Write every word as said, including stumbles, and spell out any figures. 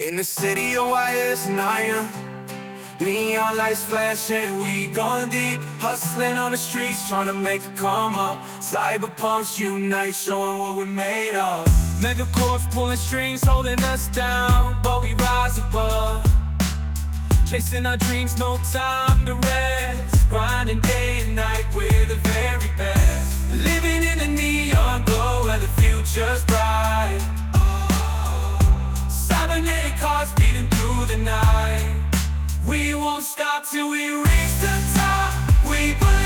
In the city of Y S nine, neon lights flashing, we gone deep. Hustling on the streets, trying to make a come up. Cyberpunks unite, showing what we're made of. Megacorps pulling strings, holding us down, but we rise above. Chasing our dreams, no time to rest. Grinding day and night, we're the very best. Living in a neon glow where the future's bright. Cybernetic cars beating through the night. We won't stop till we reach the top. We believe